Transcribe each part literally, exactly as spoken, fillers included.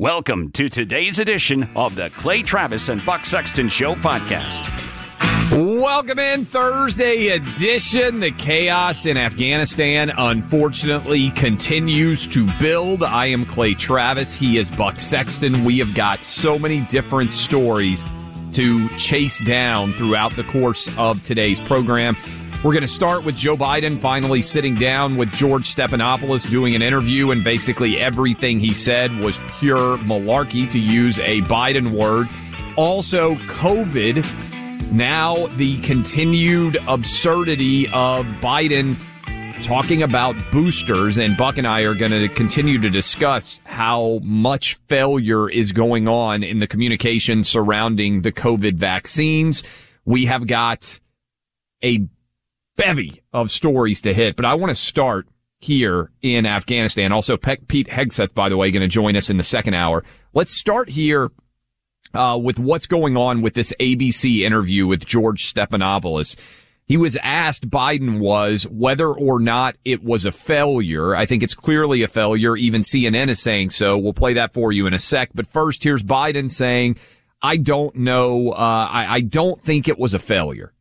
Welcome to today's edition of the Clay Travis and Buck Sexton Show podcast. Welcome in Thursday edition. The chaos in Afghanistan, unfortunately, continues to build. I am Clay Travis. He is Buck Sexton. We have got so many different stories to chase down throughout the course of today's program. We're going to start with Joe Biden finally sitting down with George Stephanopoulos, doing an interview, and basically everything he said was pure malarkey, to use a Biden word. Also, COVID. Now, the continued absurdity of Biden talking about boosters, and Buck and I are going to continue to discuss how much failure is going on in the communication surrounding the COVID vaccines. We have got a bevy of stories to hit, but I want to start here in Afghanistan. Also, Pe- Pete Hegseth, by the way, going to join us in the second hour. Let's start here uh, with what's going on with this A B C interview with George Stephanopoulos. He was asked, Biden was, whether or not it was a failure. I think it's clearly a failure. Even C N N is saying so. We'll play that for you in a sec. But first, here's Biden saying, I don't know. Uh, I, I don't think it was a failure.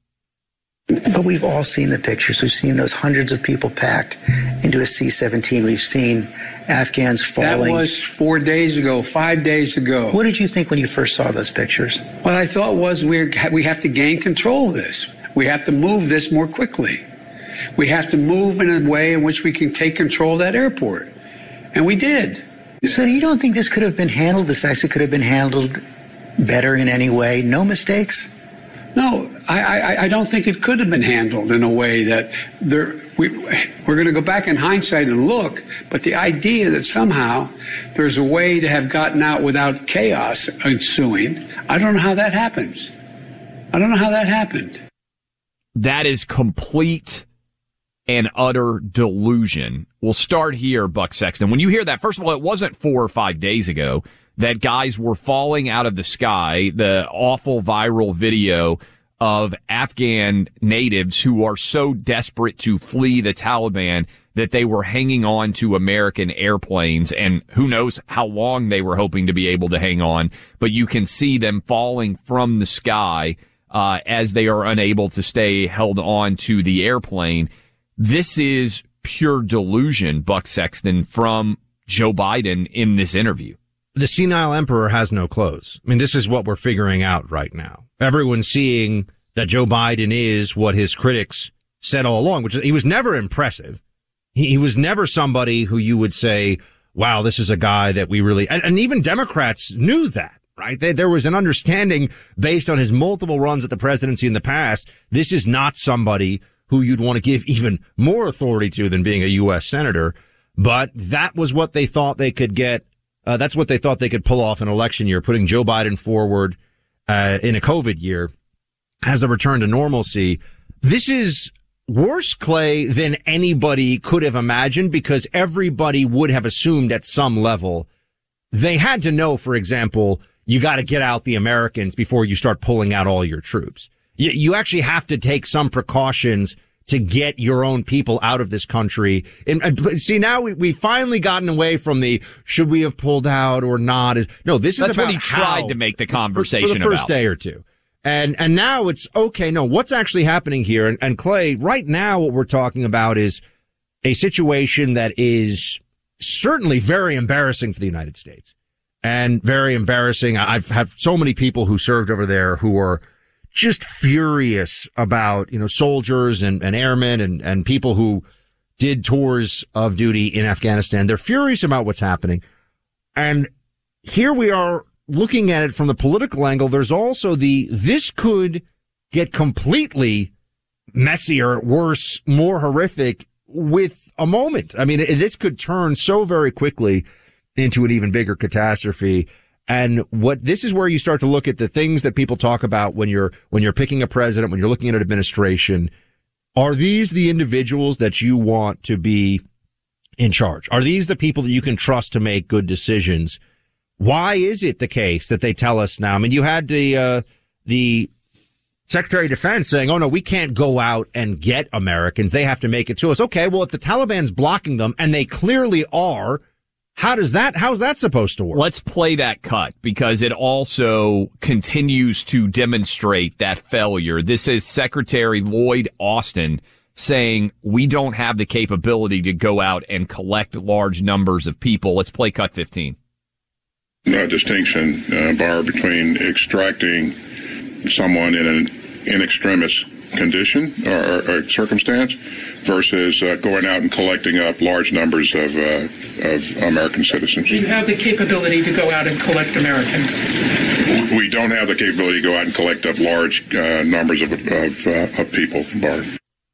But we've all seen the pictures. We've seen those hundreds of people packed into a C seventeen. We've seen Afghans falling. That was four days ago, five days ago. What did you think when you first saw those pictures? What I thought was we're, we have to gain control of this. We have to move this more quickly. We have to move in a way in which we can take control of that airport. And we did. So you don't think this could have been handled, this actually could have been handled better in any way? No mistakes? No, I, I, I don't think it could have been handled in a way that there, we, we're going to go back in hindsight and look, but the idea that somehow there's a way to have gotten out without chaos ensuing, I don't know how that happens. I don't know how that happened. That is complete and utter delusion. We'll start here, Buck Sexton. When you hear that, first of all, it wasn't four or five days ago that guys were falling out of the sky. The awful viral video of Afghan natives who are so desperate to flee the Taliban that they were hanging on to American airplanes, and who knows how long they were hoping to be able to hang on. But you can see them falling from the sky uh, as they are unable to stay held on to the airplane. This is pure delusion, Buck Sexton, from Joe Biden in this interview. The senile emperor has no clothes. I mean, this is what we're figuring out right now. Everyone's seeing that Joe Biden is what his critics said all along, which is he was never impressive. He, he was never somebody who you would say, wow, this is a guy that we really, and, and even Democrats knew that, right? They, there was an understanding based on his multiple runs at the presidency in the past. This is not somebody who you'd want to give even more authority to than being a U S senator. But that was what they thought they could get. Uh, that's what they thought they could pull off an election year, putting Joe Biden forward uh, in a COVID year as a return to normalcy. This is worse, Clay, than anybody could have imagined, because everybody would have assumed at some level they had to know, for example, you got to get out the Americans before you start pulling out all your troops. You, you actually have to take some precautions to get your own people out of this country. And, and see, now we, we've finally gotten away from the should we have pulled out or not. No, this is That's about what he tried how, to make the conversation for, for the first about. day or two. And, and now it's okay. No, what's actually happening here? And, and Clay, right now what we're talking about is a situation that is certainly very embarrassing for the United States and very embarrassing. I've had so many people who served over there who are just furious about, you know, soldiers and, and airmen and, and people who did tours of duty in Afghanistan. They're furious about what's happening. And here we are looking at it from the political angle. There's also the, this could get completely messier, worse, more horrific with a moment. I mean, this could turn so very quickly into an even bigger catastrophe. And what this is where you start to look at the things that people talk about when you're when you're picking a president, when you're looking at an administration. Are these the individuals that you want to be in charge? Are these the people that you can trust to make good decisions? Why is it the case that they tell us now? I mean, you had the uh, the Secretary of Defense saying, oh, no, we can't go out and get Americans. They have to make it to us. Okay, well, if the Taliban's blocking them, and they clearly are, How does that, how's that supposed to work? Let's play that cut because it also continues to demonstrate that failure. This is Secretary Lloyd Austin saying we don't have the capability to go out and collect large numbers of people. Let's play cut fifteen. No distinction, uh, Bar, between extracting someone in an in extremis condition or, or, or circumstance versus uh, going out and collecting up large numbers of uh, of American citizens. Do you have the capability to go out and collect Americans? We don't have the capability to go out and collect up large uh, numbers of of, uh, of people, Bar.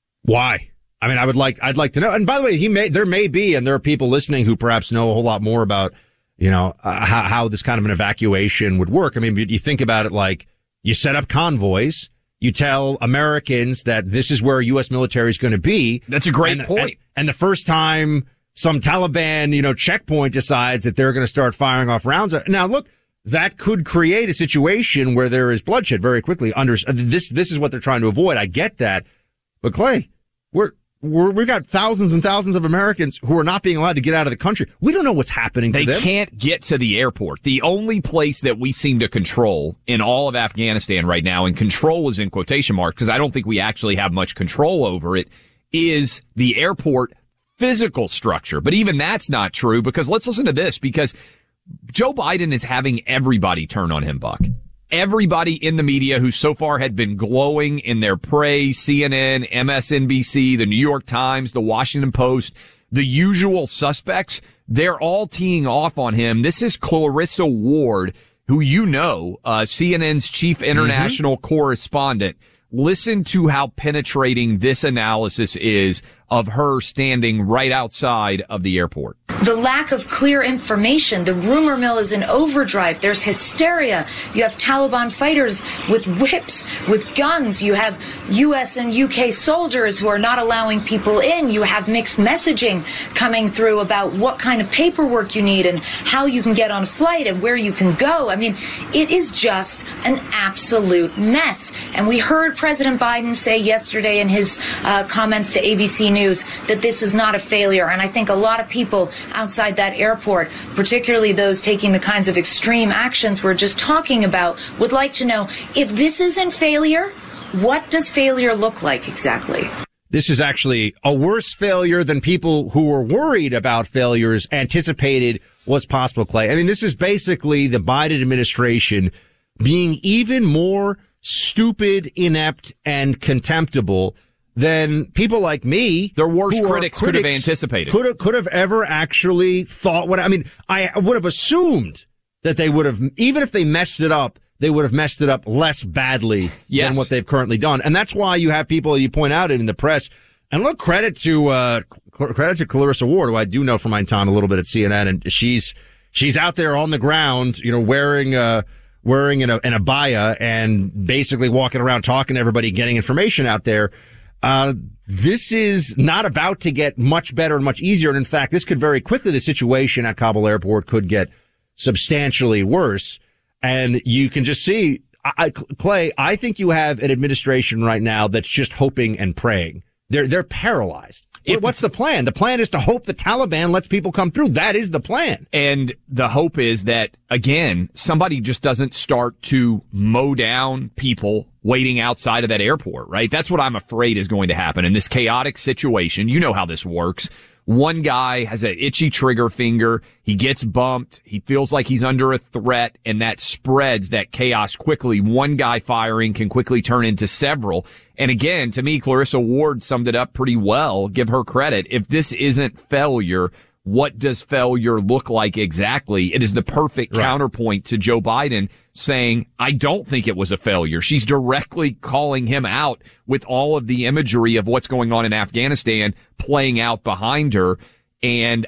Why? I mean, I would like, I'd like to know. And by the way, he may, there may be, and there are people listening who perhaps know a whole lot more about, you know, uh, how, how this kind of an evacuation would work. I mean, you think about it like you set up convoys, you tell Americans that this is where U S military is going to be. That's a great and, point. And, and the first time some Taliban, you know, checkpoint decides that they're going to start firing off rounds. Now, look, that could create a situation where there is bloodshed very quickly. Under this, this is what they're trying to avoid. I get that. But Clay, we're, we're, we've got thousands and thousands of Americans who are not being allowed to get out of the country. We don't know what's happening to them. They can't get to the airport. The only place that we seem to control in all of Afghanistan right now, and control is in quotation marks because I don't think we actually have much control over it, is the airport physical structure. But even that's not true because let's listen to this because Joe Biden is having everybody turn on him, Buck. Everybody in the media who so far had been glowing in their praise, C N N, M S N B C, the New York Times, the Washington Post, the usual suspects, they're all teeing off on him. This is Clarissa Ward, who you know, uh, C N N's chief international mm-hmm. correspondent. Listen to how penetrating this analysis is of her standing right outside of the airport. The lack of clear information, the rumor mill is in overdrive. There's hysteria. You have Taliban fighters with whips, with guns. You have U S and U K soldiers who are not allowing people in. You have mixed messaging coming through about what kind of paperwork you need and how you can get on a flight and where you can go. I mean, it is just an absolute mess. And we heard President Biden say yesterday in his uh, comments to A B C News that this is not a failure. And I think a lot of people outside that airport, particularly those taking the kinds of extreme actions we're just talking about, would like to know, if this isn't failure, what does failure look like exactly? This is actually a worse failure than people who were worried about failures anticipated was possible, Clay. I mean, this is basically the Biden administration being even more stupid, inept, and contemptible than people like me. Their worst critics, critics could have anticipated. Could have, could have ever actually thought what, I mean, I would have assumed that they would have, even if they messed it up, they would have messed it up less badly yes. than what they've currently done. And that's why you have people, you point out in the press, and look, credit to, uh, credit to Clarissa Ward, who I do know from my time a little bit at C N N, and she's, she's out there on the ground, you know, wearing, uh, wearing an, an abaya and basically walking around talking to everybody, getting information out there. Uh, this is not about to get much better and much easier. And in fact, this could very quickly, the situation at Kabul airport could get substantially worse. And you can just see, I, Clay, I think you have an administration right now that's just hoping and praying. They're, they're paralyzed. If What's the plan? The plan is to hope the Taliban lets people come through. That is the plan. And the hope is that, again, somebody just doesn't start to mow down people waiting outside of that airport, right? That's what I'm afraid is going to happen in this chaotic situation. You know how this works. One guy has an itchy trigger finger. He gets bumped. He feels like he's under a threat, and that spreads that chaos quickly. One guy firing can quickly turn into several. And again, to me, Clarissa Ward summed it up pretty well. Give her credit. If this isn't failure, what does failure look like exactly? It is the perfect right. counterpoint to Joe Biden saying, I don't think it was a failure. She's directly calling him out with all of the imagery of what's going on in Afghanistan playing out behind her. And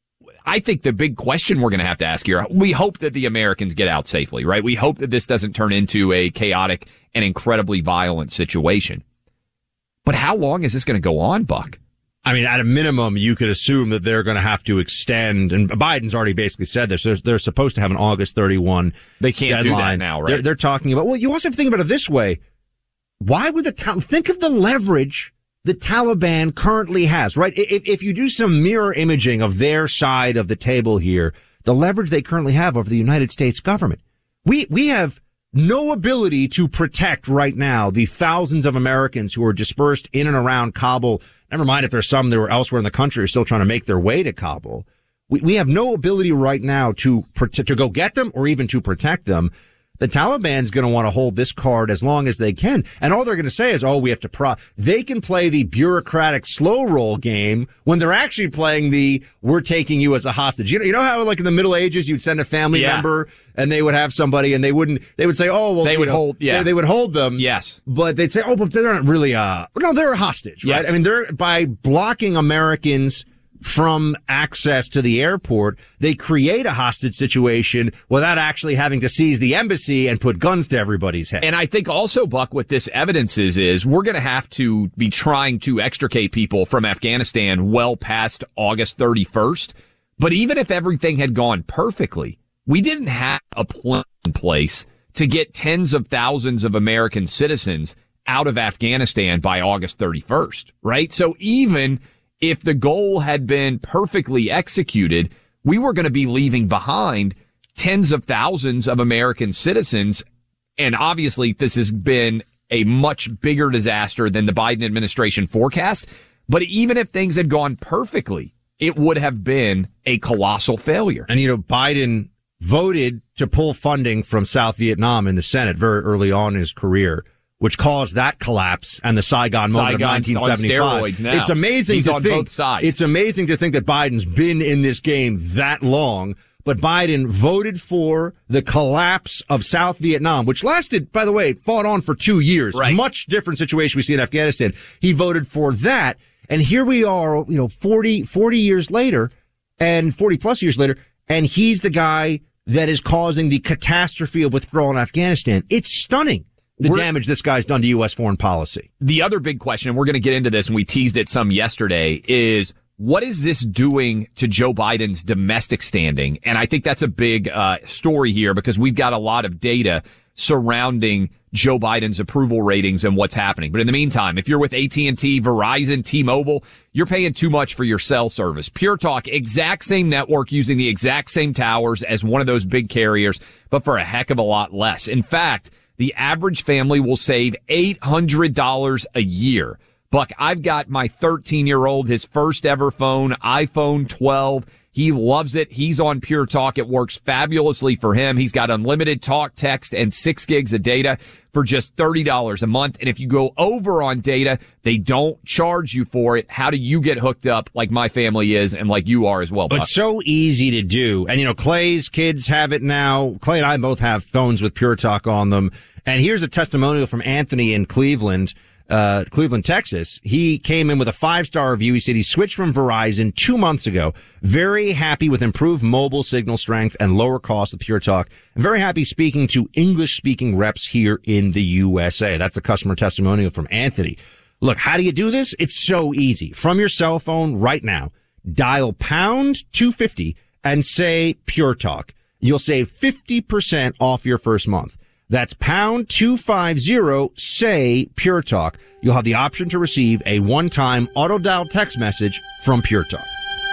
I think the big question we're going to have to ask here, we hope that the Americans get out safely, right? We hope that this doesn't turn into a chaotic and incredibly violent situation. But how long is this going to go on, Buck? I mean, at a minimum, you could assume that they're going to have to extend, and Biden's already basically said this, they're, they're supposed to have an August thirty-first They can't deadline. do that now, right? They're, they're talking about, well, you also have to think about it this way. Why would the town, think of the leverage the Taliban currently has, right? If, if you do some mirror imaging of their side of the table here, the leverage they currently have over the United States government, we, we have no ability to protect right now the thousands of Americans who are dispersed in and around Kabul. Never mind if there's some that were elsewhere in the country who are still trying to make their way to Kabul. We, we have no ability right now to, to go get them or even to protect them. The Taliban's going to want to hold this card as long as they can. And all they're going to say is, oh, we have to pro, they can play the bureaucratic slow roll game when they're actually playing the, we're taking you as a hostage. You know, you know how like in the Middle Ages, you'd send a family yeah. member and they would have somebody and they wouldn't, they would say, oh, well, they would know, hold, yeah. They, they would hold them. Yes. But they'd say, oh, but they're not really, uh, no, they're a hostage, right? Yes. I mean, they're, by blocking Americans from access to the airport, they create a hostage situation without actually having to seize the embassy and put guns to everybody's head. And I think also, Buck, what this evidence is, is we're going to have to be trying to extricate people from Afghanistan well past August thirty-first. But even if everything had gone perfectly, we didn't have a plan in place to get tens of thousands of American citizens out of Afghanistan by August thirty-first, right? So even if the goal had been perfectly executed, we were going to be leaving behind tens of thousands of American citizens. And obviously, this has been a much bigger disaster than the Biden administration forecast. But even if things had gone perfectly, it would have been a colossal failure. And, you know, Biden voted to pull funding from South Vietnam in the Senate very early on in his career, which caused that collapse and the Saigon moment Saigon's of nineteen seventy-five. On steroids now. It's amazing He's to on think, both sides. It's amazing to think that Biden's been in this game that long, but Biden voted for the collapse of South Vietnam, which lasted, by the way, fought on for two years. Right. Much different situation we see in Afghanistan. He voted for that. And here we are, you know, forty, forty years later and forty plus years later. And he's the guy that is causing the catastrophe of withdrawal in Afghanistan. It's stunning. The we're, damage this guy's done to U S foreign policy. The other big question, and we're going to get into this, and we teased it some yesterday, is what is this doing to Joe Biden's domestic standing? And I think that's a big uh, story here because we've got a lot of data surrounding Joe Biden's approval ratings and what's happening. But in the meantime, if you're with A T and T, Verizon, T-Mobile, you're paying too much for your cell service. Pure Talk, exact same network using the exact same towers as one of those big carriers, but for a heck of a lot less. In fact, the average family will save eight hundred dollars a year. Buck, I've got my thirteen-year-old, his first ever phone, iPhone twelve. He loves it. He's on Pure Talk. It works fabulously for him. He's got unlimited talk, text, and six gigs of data for just thirty dollars a month. And if you go over on data, they don't charge you for it. How do you get hooked up like my family is and like you are as well, Buck? It's so easy to do. And, you know, Clay's kids have it now. Clay and I both have phones with Pure Talk on them. And here's a testimonial from Anthony in Cleveland. Uh, Cleveland, Texas. He came in with a five-star review. He said he switched from Verizon two months ago. Very happy with improved mobile signal strength and lower cost of Pure Talk. Very happy speaking to English-speaking reps here in the U S A. That's the customer testimonial from Anthony. Look, how do you do this? It's so easy. From your cell phone right now, dial pound two fifty and say Pure Talk. You'll save fifty percent off your first month. That's pound two fifty, say Pure Talk. You'll have the option to receive a one-time auto-dial text message from Pure Talk.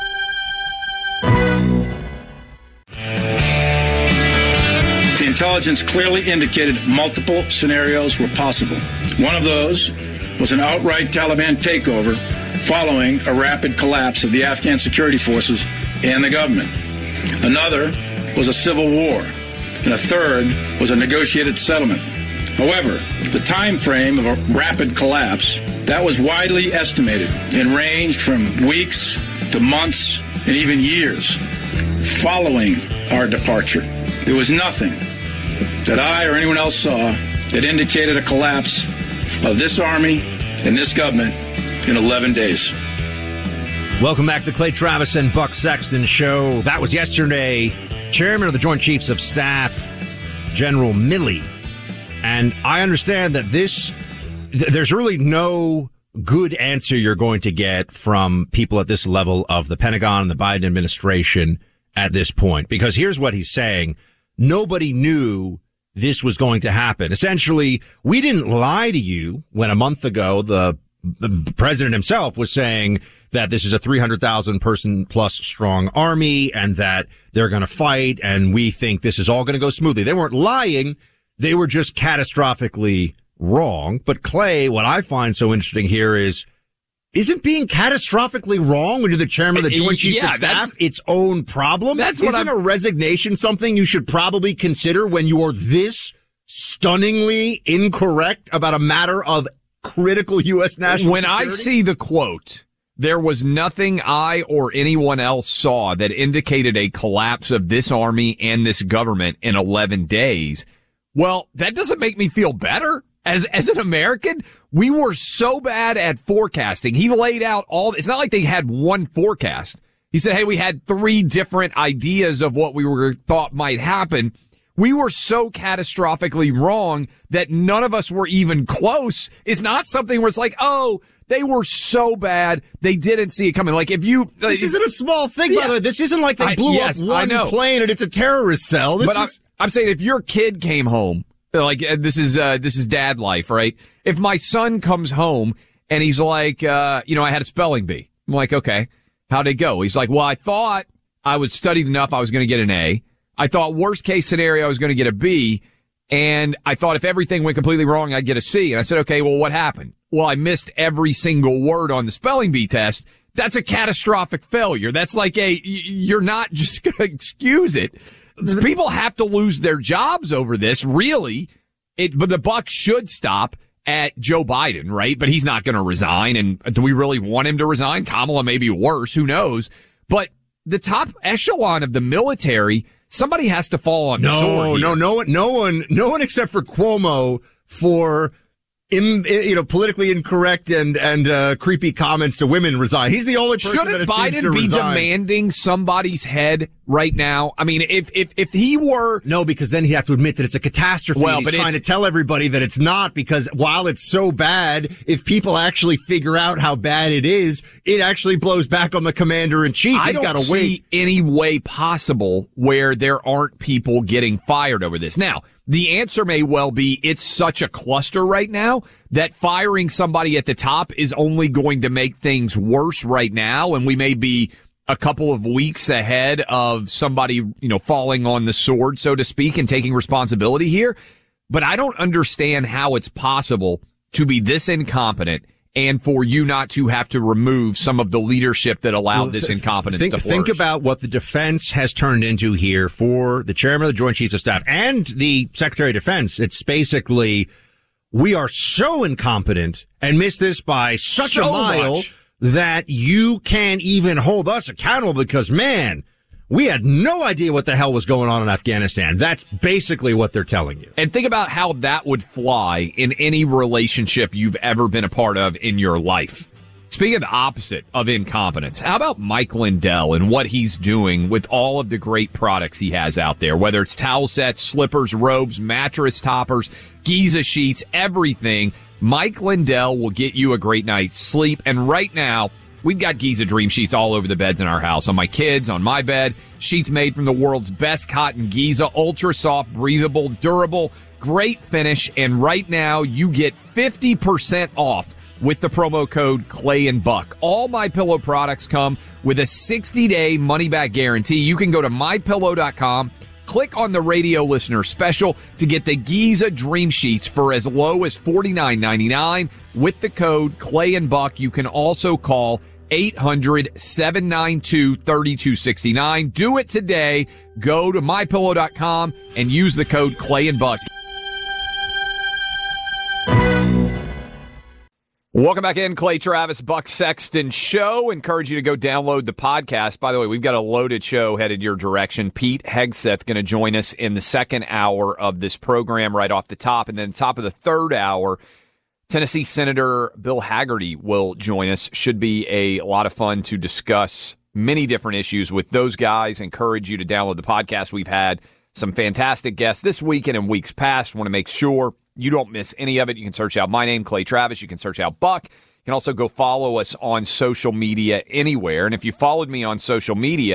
The intelligence clearly indicated multiple scenarios were possible. One of those was an outright Taliban takeover following a rapid collapse of the Afghan security forces and the government. Another was a civil war. And a third was a negotiated settlement. However, the time frame of a rapid collapse, that was widely estimated and ranged from weeks to months and even years following our departure. There was nothing that I or anyone else saw that indicated a collapse of this army and this government in eleven days. Welcome back to the Clay Travis and Buck Sexton Show. That was yesterday. Chairman of the Joint Chiefs of Staff, General Milley. And I understand that this, th- there's really no good answer you're going to get from people at this level of the Pentagon and the Biden administration at this point. Because here's what he's saying. Nobody knew this was going to happen. Essentially, we didn't lie to you when a month ago the the president himself was saying that this is a three hundred thousand person plus strong army and that they're going to fight and we think this is all going to go smoothly. They weren't lying. They were just catastrophically wrong. But Clay, what I find so interesting here is, isn't being catastrophically wrong when you're the chairman of the Joint Chiefs yeah, of Staff its own problem? That's what Isn't I'm, a resignation something you should probably consider when you are this stunningly incorrect about a matter of critical U S national when security? I see the quote, there was nothing I or anyone else saw that indicated a collapse of this army and this government in eleven days. Well, that doesn't make me feel better. As as an American, we were so bad at forecasting. He laid out all, it's not like they had one forecast. He said, hey, we had three different ideas of what we were thought might happen. We were so catastrophically wrong that none of us were even close. It's not something where it's like, oh, they were so bad they didn't see it coming. Like if you, this isn't a small thing, yeah. by the way. This isn't like they I, blew yes, up one plane and it's a terrorist cell. This but is. I'm, I'm saying if your kid came home, like uh, this is uh, this is dad life, right? If my son comes home and he's like, uh, you know, I had a spelling bee. I'm like, okay, how'd it go? He's like, well, I thought I was studied enough, I was going to get an A. I thought worst case scenario, I was going to get a B. And I thought if everything went completely wrong, I'd get a C. And I said, okay, well, what happened? Well, I missed every single word on the spelling bee test. That's a catastrophic failure. That's like a, you're not just going to excuse it. People have to lose their jobs over this, really. It, but the buck should stop at Joe Biden, right? But he's not going to resign. And do we really want him to resign? Kamala may be worse. Who knows? But the top echelon of the military, somebody has to fall on the no, sword here. No, no, no one, no one except for Cuomo for, in, you know, politically incorrect and and uh, creepy comments to women resign. He's the only person Shouldn't that it Biden seems to be resign. demanding somebody's head right now? I mean, if if if he were no, because then he'd have to admit that it's a catastrophe. Well, He's but trying it's, to tell everybody that it's not, because while it's so bad, if people actually figure out how bad it is, it actually blows back on the commander in chief. I He's don't got to see wait. any way possible where there aren't people getting fired over this. Now, the answer may well be it's such a cluster right now that firing somebody at the top is only going to make things worse right now, and we may be a couple of weeks ahead of somebody, you know, falling on the sword, so to speak, and taking responsibility here. But I don't understand how it's possible to be this incompetent and for you not to have to remove some of the leadership that allowed well, this th- incompetence think, to flourish. Think about what the defense has turned into here for the chairman of the Joint Chiefs of Staff and the Secretary of Defense. It's basically, we are so incompetent and miss this by such so a mile much. that you can't even hold us accountable because, man, we had no idea what the hell was going on in Afghanistan. That's basically what they're telling you. And think about how that would fly in any relationship you've ever been a part of in your life. Speaking of the opposite of incompetence, how about Mike Lindell and what he's doing with all of the great products he has out there, whether it's towel sets, slippers, robes, mattress toppers, Giza sheets, everything. Mike Lindell will get you a great night's sleep. And right now, we've got Giza Dream Sheets all over the beds in our house. On my kids, on my bed. Sheets made from the world's best cotton Giza. Ultra soft, breathable, durable, great finish. And right now, you get fifty percent off with the promo code Clay and Buck. All MyPillow products come with a sixty-day money-back guarantee. You can go to my pillow dot com. Click on the radio listener special to get the Giza Dream Sheets for as low as forty-nine ninety-nine. With the code Clay and Buck, you can also call eight hundred, seven nine two, three two six nine. Do it today. Go to my pillow dot com and use the code Clay and Buck. Welcome back in, Clay Travis, Buck Sexton Show. Encourage you to go download the podcast. By the way, we've got a loaded show headed your direction. Pete Hegseth going to join us in the second hour of this program right off the top. And then top of the third hour, Tennessee Senator Bill Hagerty will join us. Should be a lot of fun to discuss many different issues with those guys. Encourage you to download the podcast. We've had some fantastic guests this week and in weeks past. Want to make sure you don't miss any of it. You can search out my name, Clay Travis. You can search out Buck. You can also go follow us on social media anywhere. And if you followed me on social media,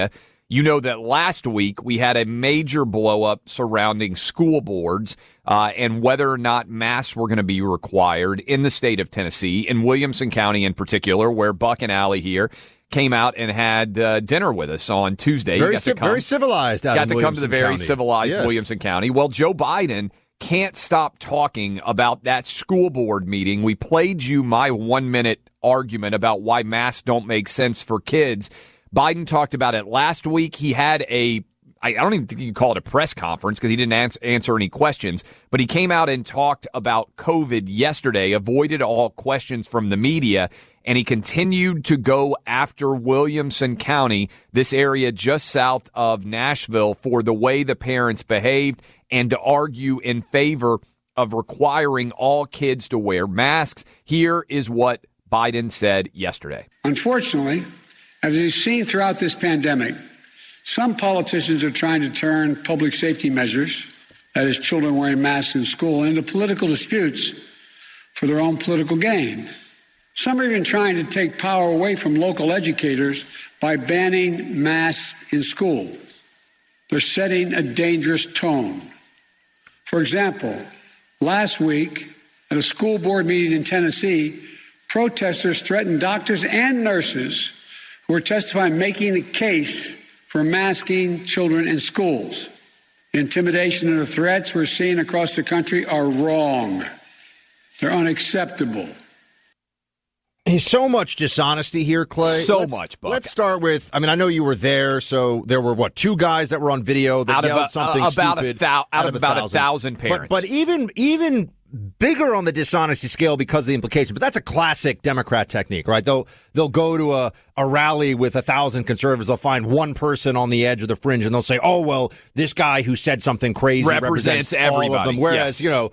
You know that last week we had a major blow-up surrounding school boards uh, and whether or not masks were going to be required in the state of Tennessee, in Williamson County in particular, where Buck and Allie here came out and had uh, dinner with us on Tuesday. Very, you got ci- to come, very civilized out Got in to come to the very County. civilized Yes. Williamson County. Well, Joe Biden can't stop talking about that school board meeting. We played you my one-minute argument about why masks don't make sense for kids. Biden talked about it last week. He had a, I don't even think you can call it a press conference because he didn't ans- answer any questions, but he came out and talked about COVID yesterday, avoided all questions from the media, and he continued to go after Williamson County, this area just south of Nashville, for the way the parents behaved and to argue in favor of requiring all kids to wear masks. Here is what Biden said yesterday. Unfortunately, as we've seen throughout this pandemic, some politicians are trying to turn public safety measures, that is children wearing masks in school, into political disputes for their own political gain. Some are even trying to take power away from local educators by banning masks in school. They're setting a dangerous tone. For example, last week at a school board meeting in Tennessee, protesters threatened doctors and nurses who were testifying, making the case for masking children in schools. The intimidation and the threats we're seeing across the country are wrong. They're unacceptable. There's so much dishonesty here, Clay. So let's, much, Buck. Let's start with, I mean, I know you were there, so there were, what, two guys that were on video that out yelled of a, something uh, about stupid. A thou- out, out of, of about a thousand, a thousand parents. But, but even even bigger on the dishonesty scale because of the implication. But that's a classic Democrat technique, right? They'll they'll go to a, a rally with a thousand conservatives. They'll find one person on the edge of the fringe, and they'll say, oh, well, this guy who said something crazy represents, represents everybody. all of them. Whereas, yes. you know,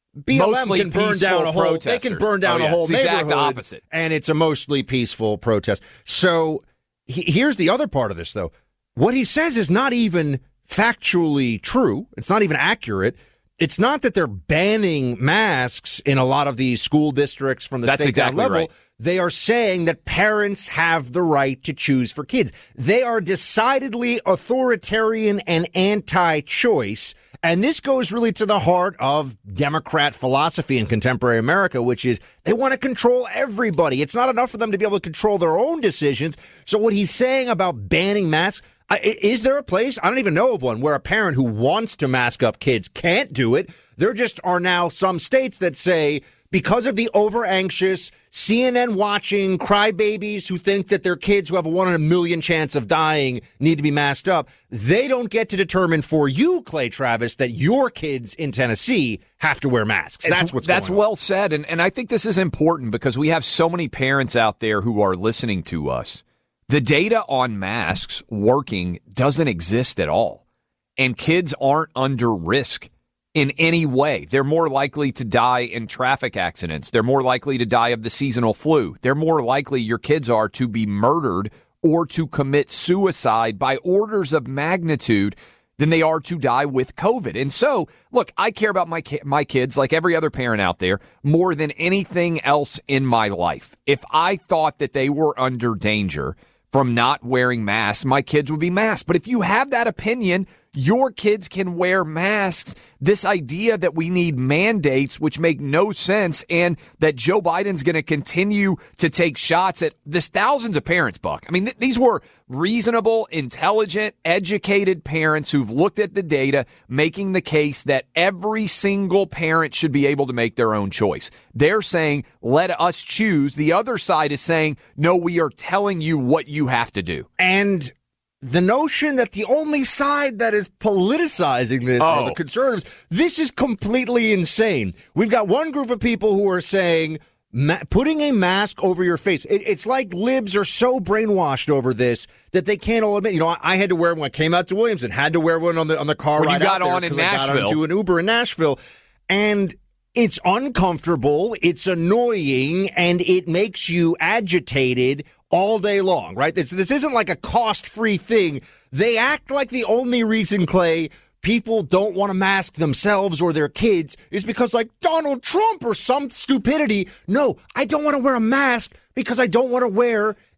B L M mostly can burn down a whole. They can burn down oh, yeah. a whole it's the neighborhood, exact opposite. And it's a mostly peaceful protest. So he, here's the other part of this, though. What he says is not even factually true. It's not even accurate. It's not that they're banning masks in a lot of these school districts from the That's state exactly level. right. They are saying that parents have the right to choose for kids. They are decidedly authoritarian and anti-choice. And this goes really to the heart of Democrat philosophy in contemporary America, which is they want to control everybody. It's not enough for them to be able to control their own decisions. So what he's saying about banning masks, is there a place, I don't even know of one, where a parent who wants to mask up kids can't do it? There just are now some states that say, because of the over-anxious, C N N watching crybabies who think that their kids who have a one in a million chance of dying need to be masked up, they don't get to determine for you, Clay Travis, that your kids in Tennessee have to wear masks. That's it's, what's That's going on. well said, and, and I think this is important because we have so many parents out there who are listening to us. The data on masks working doesn't exist at all, and kids aren't under risk in any way. They're more likely to die in traffic accidents. They're more likely to die of the seasonal flu. They're more likely, your kids are, to be murdered or to commit suicide by orders of magnitude than they are to die with COVID. And so, look, I care about my ki- my kids, like every other parent out there, more than anything else in my life. If I thought that they were under danger from not wearing masks, my kids would be masked. But if you have that opinion, your kids can wear masks. This idea that we need mandates, which make no sense, and that Joe Biden's going to continue to take shots at this thousands of parents, Buck. I mean, th- these were reasonable, intelligent, educated parents who've looked at the data, making the case that every single parent should be able to make their own choice. They're saying, let us choose. The other side is saying, no, we are telling you what you have to do. And the notion that the only side that is politicizing this oh. are the conservatives, this is completely insane. We've got one group of people who are saying ma- putting a mask over your face. It, it's like libs are so brainwashed over this that they can't all admit. You know, I, I had to wear one when I came out to Williamson, had to wear one on the on the car when ride you got out there on in I got Nashville. onto an Uber in Nashville, and it's uncomfortable, it's annoying, and it makes you agitated all day long, right? This, this isn't like a cost-free thing. They act like the only reason, Clay, people don't want to mask themselves or their kids is because, like, Donald Trump or some stupidity. No, I don't want to wear a mask because I don't want to wear a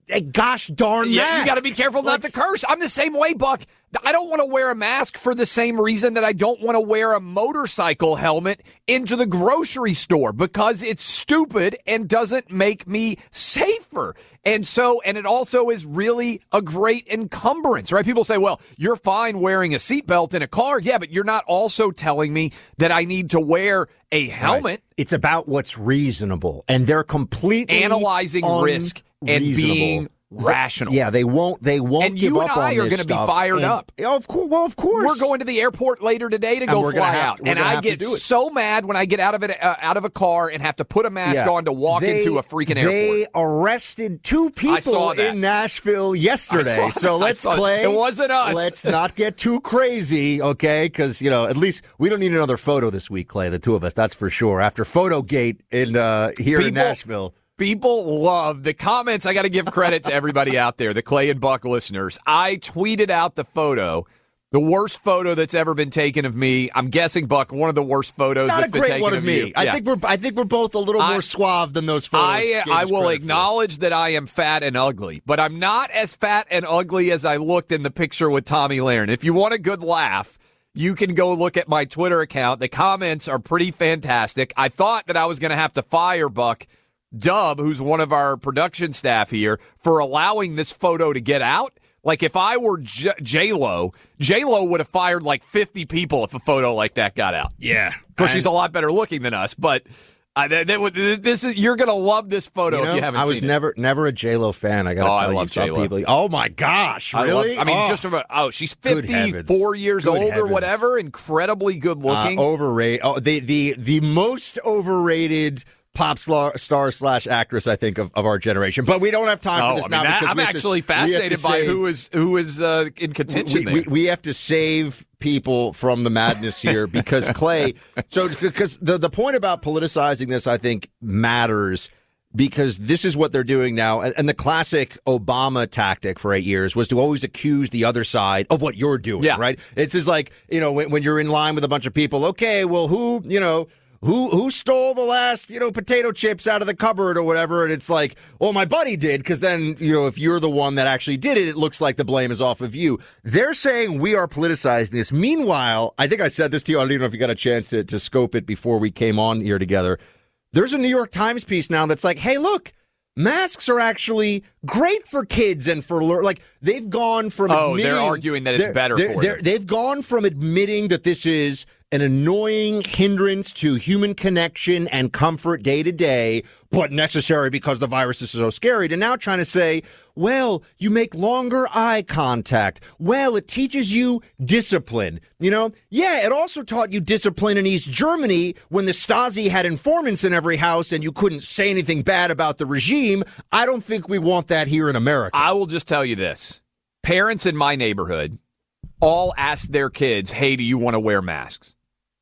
a gosh darn mask. Yeah, you got to be careful not like, to curse. I'm the same way, Buck. I don't want to wear a mask for the same reason that I don't want to wear a motorcycle helmet into the grocery store, because it's stupid and doesn't make me safer. And so, and it also is really a great encumbrance, right? People say, well, you're fine wearing a seatbelt in a car. Yeah, but you're not also telling me that I need to wear a helmet. Right. It's about what's reasonable, and they're completely analyzing risk and being rational. Yeah, they won't. They won't. And you and I are going to be fired and, up. Oh, of course. Well, of course. We're going to the airport later today to go fly out, to, and I get so mad when I get out of it uh, out of a car and have to put a mask yeah. on to walk they, into a freaking airport. They arrested two people in Nashville yesterday. So let's play. It wasn't us. Let's not get too crazy, okay? Because you know, at least we don't need another photo this week, Clay. The two of us, that's for sure. After Photogate in uh, here people, in Nashville. People love the comments. I got to give credit to everybody out there, the Clay and Buck listeners. I tweeted out the photo, the worst photo that's ever been taken of me. I'm guessing, Buck, one of the worst photos Not that's been taken one of, of me. you. I yeah. think we're I think we're both a little I, more suave than those photos. I, I will acknowledge for. that I am fat and ugly, but I'm not as fat and ugly as I looked in the picture with Tommy Lahren. If you want a good laugh, you can go look at my Twitter account. The comments are pretty fantastic. I thought that I was going to have to fire Buck Dub, who's one of our production staff here, for allowing this photo to get out. Like, if I were J- J-Lo, J-Lo would have fired like fifty people if a photo like that got out. Yeah. Of course, she's a lot better looking than us, but uh, they, they would, this is you're going to love this photo you know, if you haven't I seen was it. never never a J-Lo fan, I got to oh, tell I you. love Some J-Lo. people, oh, my gosh, really? I, love, I mean, oh. just about, oh, she's Good fifty-four years Good old heavens. or whatever, incredibly good looking. Uh, overrated. Oh, the, the, the most overrated pop star, star slash actress, I think, of, of our generation. But we don't have time oh, for this I mean, now. that, because I'm we actually to, fascinated by save, who is who is uh, in contention we, there. We, we have to save people from the madness here because, Clay, so because the, the point about politicizing this, I think, matters because this is what they're doing now. And, and the classic Obama tactic for eight years was to always accuse the other side of what you're doing, yeah. right? It's just like, you know, when, when you're in line with a bunch of people, okay, well, who, you know, Who who stole the last, you know, potato chips out of the cupboard or whatever? And it's like, well, my buddy did, because then, you know, if you're the one that actually did it, it looks like the blame is off of you. They're saying we are politicizing this. Meanwhile, I think I said this to you. I don't even know if you got a chance to, to scope it before we came on here together. There's a New York Times piece now that's like, hey, look, masks are actually great for kids and for, like, they've gone from Oh, admitting, they're arguing that it's better they're, for they're, them. They've gone from admitting that this is an annoying hindrance to human connection and comfort day to day, but necessary because the virus is so scary, to now trying to say, well, you make longer eye contact. Well, it teaches you discipline. You know, yeah, it also taught you discipline in East Germany when the Stasi had informants in every house and you couldn't say anything bad about the regime. I don't think we want that here in America. I will just tell you this. Parents in my neighborhood all asked their kids, hey, do you want to wear masks?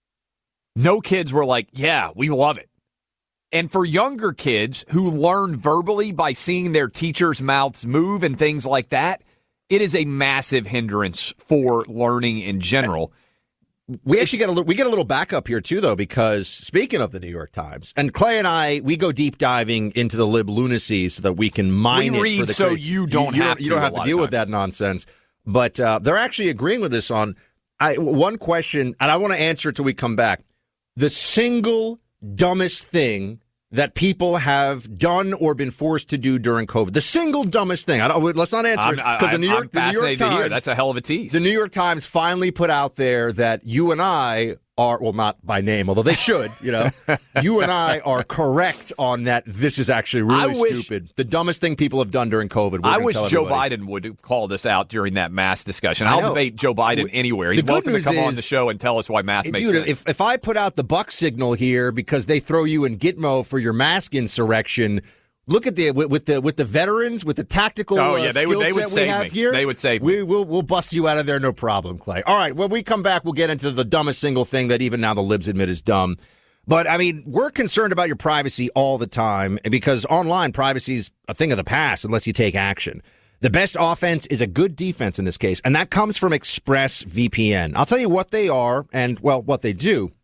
No kids were like, yeah, we love it. And for younger kids who learn verbally by seeing their teachers' mouths move and things like that, it is a massive hindrance for learning in general. We actually get a little, we get a little backup here too, though, because speaking of the New York Times, and Clay and I, we go deep diving into the lib lunacy so that we can mine we it read for the so cra- you don't you, have you to. don't have to deal with that nonsense. But uh, they're actually agreeing with us on I, one question, and I want to answer it till we come back. The single dumbest thing that people have done or been forced to do during COVID. The single dumbest thing. I don't, let's not answer it because the New York, I'm the New York to hear. Times. That's a hell of a tease. The New York Times finally put out there that you and I are, well, not by name, although they should, you know, you and I are correct on that. This is actually really I wish, stupid. The dumbest thing people have done during COVID. I wish Joe Biden would call this out during that mask discussion. I'll debate Joe Biden anywhere. He's welcome to come on the show and tell us why masks make dude, sense. If, if I put out the Buck signal here because they throw you in Gitmo for your mask insurrection, look at the with, with the with the veterans with the tactical. Oh yeah, they uh, would. They would we save have me. Here, they would save we, me. We'll we'll bust you out of there, no problem, Clay. All right, when we come back, we'll get into the dumbest single thing that even now the libs admit is dumb. But I mean, we're concerned about your privacy all the time because online privacy is a thing of the past unless you take action. The best offense is a good defense in this case, and that comes from ExpressVPN. I'll tell you what they are and well what they do.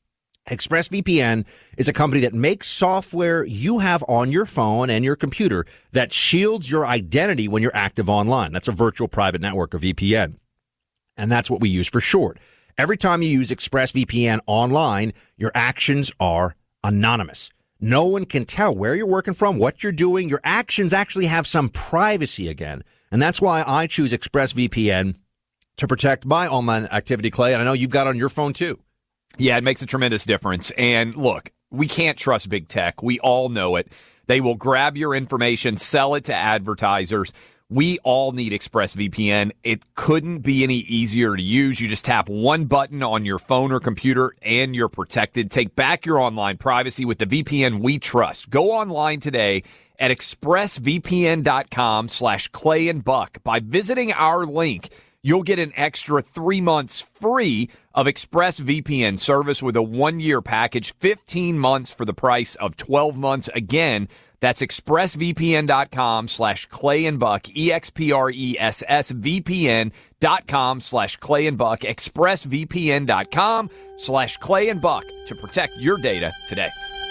ExpressVPN is a company that makes software you have on your phone and your computer that shields your identity when you're active online. That's a virtual private network, or V P N. And that's what we use for short. Every time you use ExpressVPN online, your actions are anonymous. No one can tell where you're working from, what you're doing. Your actions actually have some privacy again. And that's why I choose ExpressVPN to protect my online activity, Clay. And I know you've got it on your phone, too. Yeah, it makes a tremendous difference. And look, we can't trust big tech. We all know it. They will grab your information, sell it to advertisers. We all need ExpressVPN. It couldn't be any easier to use. You just tap one button on your phone or computer and you're protected. Take back your online privacy with the V P N we trust. Go online today at expressvpn.com slash Clay and Buck. By visiting our link, you'll get an extra three months free of ExpressVPN service with a one-year package, fifteen months for the price of twelve months. Again, that's expressvpn.com slash Clay and Buck, E X P R E S S V P N dot com slash Clay and Buck, expressvpn.com slash Clay and Buck to protect your data today.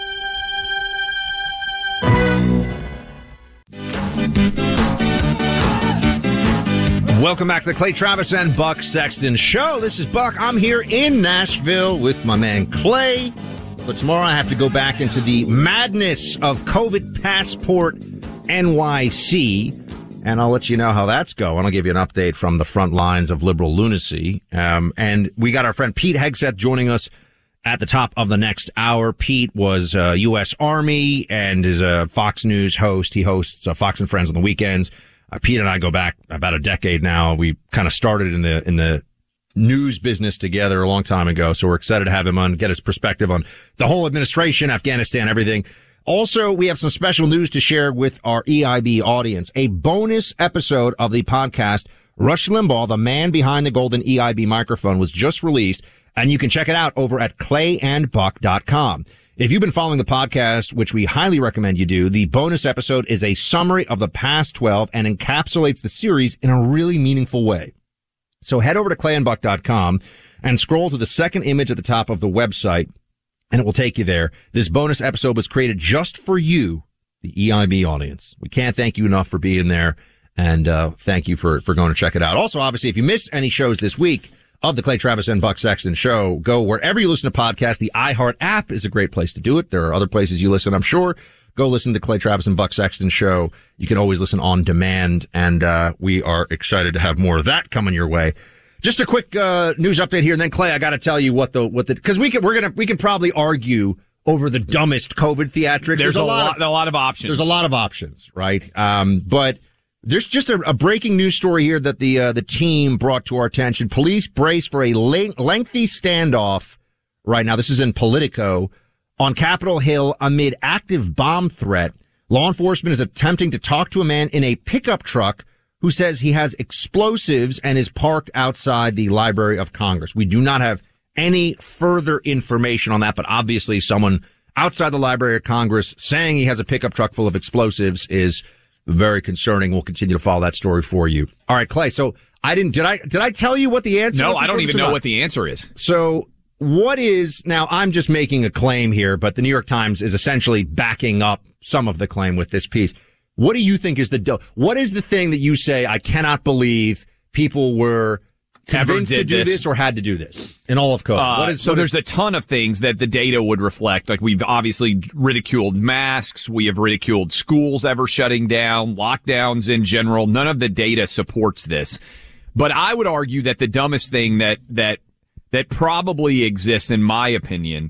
Welcome back to the Clay Travis and Buck Sexton Show. This is Buck. I'm here in Nashville with my man Clay. But tomorrow I have to go back into the madness of COVID Passport N Y C, and I'll let you know how that's going. I'll give you an update from the front lines of liberal lunacy. Um, and we got our friend Pete Hegseth joining us at the top of the next hour. Pete was uh, U S Army and is a Fox News host. He hosts uh, Fox and Friends on the weekends. Uh, Pete and I go back about a decade now. We kind of started in the in the news business together a long time ago, so we're excited to have him on, get his perspective on the whole administration, Afghanistan, everything. Also, we have some special news to share with our E I B audience. A bonus episode of the podcast, Rush Limbaugh, the man behind the golden E I B microphone, was just released, and you can check it out over at clay and buck dot com. If you've been following the podcast, which we highly recommend you do, the bonus episode is a summary of the past twelve and encapsulates the series in a really meaningful way. So head over to clay and buck dot com and scroll to the second image at the top of the website, and it will take you there. This bonus episode was created just for you, the E I B audience. We can't thank you enough for being there, and uh thank you for, for going to check it out. Also, obviously, if you missed any shows this week of the Clay Travis and Buck Sexton Show, go wherever you listen to podcasts. The iHeart app is a great place to do it. There are other places you listen, I'm sure. Go listen to Clay Travis and Buck Sexton Show. You can always listen on demand, and uh we are excited to have more of that coming your way. Just a quick uh news update here, and then Clay, I got to tell you what the what the because we can we're gonna we can probably argue over the dumbest COVID theatrics. There's, there's a, a lot, lot of, a lot of options. There's a lot of options, right? Um, but there's just a, a breaking news story here that the uh, the team brought to our attention. Police brace for a le- lengthy standoff right now. This is in Politico. On Capitol Hill, amid active bomb threat, law enforcement is attempting to talk to a man in a pickup truck who says he has explosives and is parked outside the Library of Congress. We do not have any further information on that, but obviously someone outside the Library of Congress saying he has a pickup truck full of explosives is very concerning. We'll continue to follow that story for you. All right, Clay. So I didn't, did I, did I tell you what the answer no, is? No, I don't even know what the answer is. So, what is, now I'm just making a claim here, but the New York Times is essentially backing up some of the claim with this piece. What do you think is the, what is the thing that you say, I cannot believe people were convinced to do this. this or had to do this in all of COVID? Uh, what is, so what there's is, a ton of things that the data would reflect. Like we've obviously ridiculed masks. We have ridiculed schools ever shutting down, lockdowns in general. None of the data supports this. But I would argue that the dumbest thing that, that, that probably exists, in my opinion,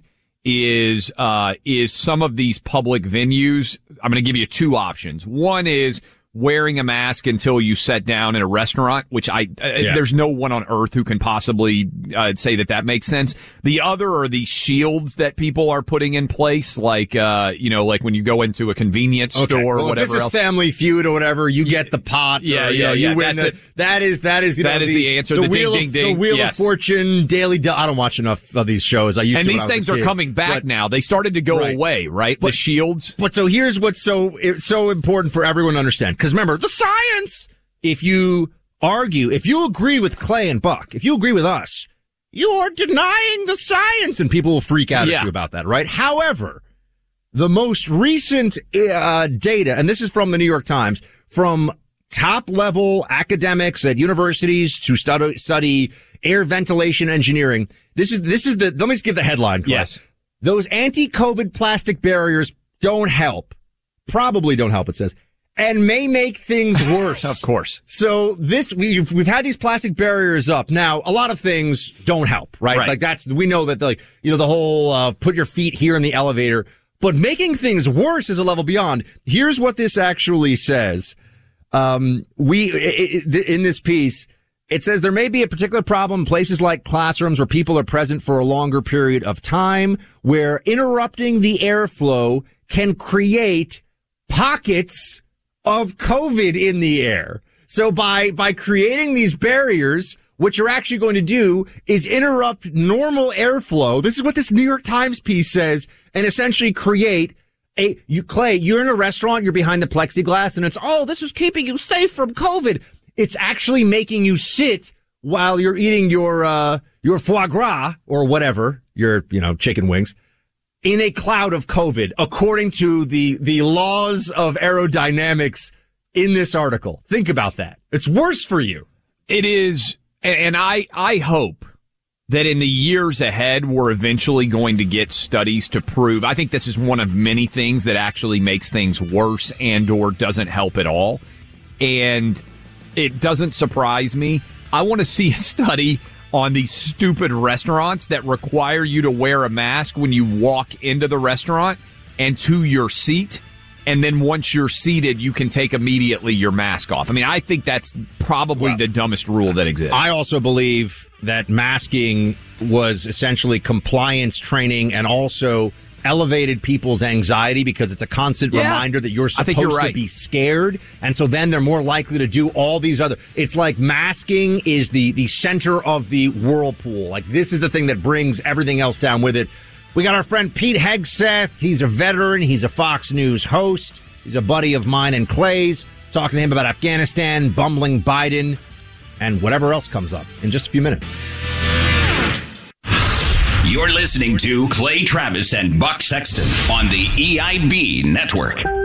is uh is some of these public venues. I'm going to give you two options. One is wearing a mask until you sit down in a restaurant, which I yeah. uh, there's no one on earth who can possibly uh, say that that makes sense. The other are these shields that people are putting in place, like uh you know, like when you go into a convenience okay. store well, or whatever this is else. Family Feud or whatever, you get the pot. Yeah, or, yeah, you know, yeah. You win that's the, that is that is you that know, is the, the answer. The, the Wheel ding, of, ding, ding. The Wheel yes. of Fortune, Daily. Do- I don't watch enough of these shows. I used and to. And these things are coming back but, now. They started to go right. away, right? But, the shields. But so here's what's so it's so important for everyone to understand. Because remember, the science. If you argue, if you agree with Clay and Buck, if you agree with us, you're denying the science, and people will freak out yeah. at you about that, right? However, the most recent uh, data, and this is from the New York Times, from top-level academics at universities to study, study air ventilation engineering. This is this is the. Let me just give the headline. Class. Yes, those anti-COVID plastic barriers don't help. Probably don't help. It says, and may make things worse. Of course. So this we've we've had these plastic barriers up. Now a lot of things don't help, right? right. Like that's we know that like you know the whole uh, put your feet here in the elevator, but making things worse is a level beyond. Here's what this actually says. Um, we it, it, in this piece. It says there may be a particular problem in places like classrooms where people are present for a longer period of time, where interrupting the airflow can create pockets of COVID in the air. So by, by creating these barriers, what you're actually going to do is interrupt normal airflow. This is what this New York Times piece says, and essentially create a, you, Clay, you're in a restaurant, you're behind the plexiglass, and it's, oh, this is keeping you safe from COVID. It's actually making you sit while you're eating your, uh, your foie gras or whatever, your, you know, chicken wings in a cloud of COVID, according to the, the laws of aerodynamics in this article. Think about that. It's worse for you. It is. And I, I hope that in the years ahead, we're eventually going to get studies to prove. I think this is one of many things that actually makes things worse and or doesn't help at all. And it doesn't surprise me. I want to see a study on these stupid restaurants that require you to wear a mask when you walk into the restaurant and to your seat. And then once you're seated, you can take immediately your mask off. I mean, I think that's probably well, the dumbest rule that exists. I also believe that masking was essentially compliance training and also elevated people's anxiety because it's a constant yeah. reminder that you're supposed you're right. to be scared. And so then they're more likely to do all these other. It's like masking is the, the center of the whirlpool. Like this is the thing that brings everything else down with it. We got our friend Pete Hegseth. He's a veteran. He's a Fox News host. He's a buddy of mine and Clay's. Talking to him about Afghanistan, bumbling Biden, and whatever else comes up in just a few minutes. You're listening to Clay Travis and Buck Sexton on the E I B Network.